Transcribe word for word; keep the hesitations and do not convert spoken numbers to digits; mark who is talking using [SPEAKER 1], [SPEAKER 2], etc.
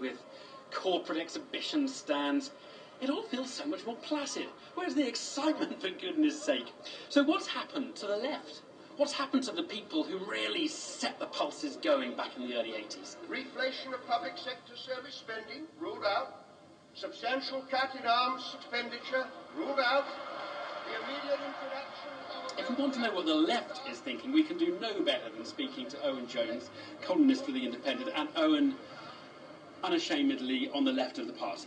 [SPEAKER 1] with corporate exhibition stands. It all feels so much more placid. Where's the excitement, for goodness sake? So what's happened to the left? What's happened to the people who really set the pulses going back in the early eighties?
[SPEAKER 2] Reflation of public sector service spending, ruled out. Substantial cut in arms expenditure, ruled out. The immediate introduction of...
[SPEAKER 1] If we want to know what the left is thinking, we can do no better than speaking to Owen Jones, columnist for The Independent, and Owen, unashamedly on the left of the party.